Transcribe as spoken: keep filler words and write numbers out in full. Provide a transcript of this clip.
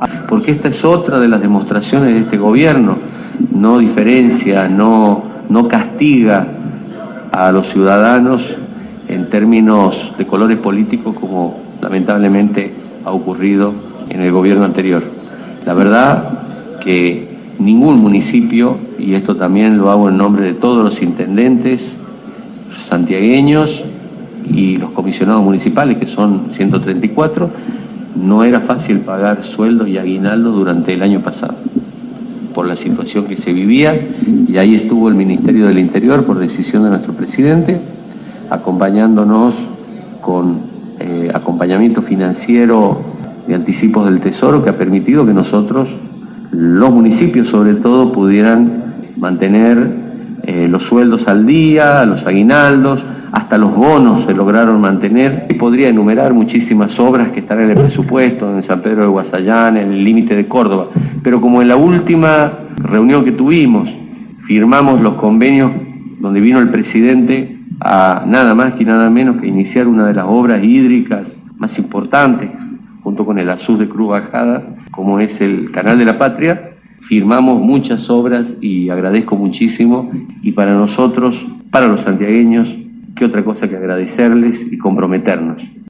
Porque esta es otra de las demostraciones de este gobierno, no diferencia, no, no castiga a los ciudadanos en términos de colores políticos como lamentablemente ha ocurrido en el gobierno anterior. La verdad que ningún municipio, y esto también lo hago en nombre de todos los intendentes santiagueños y los comisionados municipales, que son ciento treinta y cuatro, no era fácil pagar sueldos y aguinaldo durante el año pasado, por la situación que se vivía, y ahí estuvo el Ministerio del Interior, por decisión de nuestro presidente, acompañándonos con eh, acompañamiento financiero de anticipos del Tesoro, que ha permitido que nosotros, los municipios sobre todo, pudieran mantener eh, los sueldos al día, los aguinaldos, hasta los bonos se lograron mantener. Podría enumerar muchísimas obras que están en el presupuesto, en San Pedro de Guasallán, en el límite de Córdoba, pero como en la última reunión que tuvimos, firmamos los convenios donde vino el presidente a nada más que nada menos que iniciar una de las obras hídricas más importantes, junto con el ASUS de Cruz Bajada, como es el Canal de la Patria, firmamos muchas obras y agradezco muchísimo, y para nosotros, para los santiagueños, qué otra cosa que agradecerles y comprometernos.